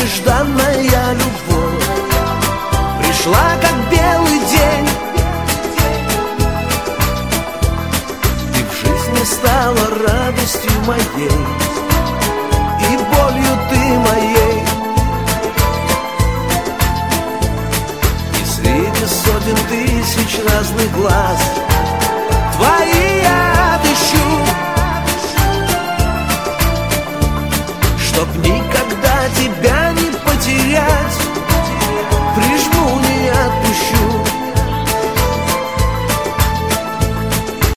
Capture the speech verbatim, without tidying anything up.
долгожданная любовь пришла, как белый день. Ты в жизни стала радостью моей и болью ты моей. И среди сотен тысяч разных глаз твои я отыщу, чтоб никогда тебя не потерять.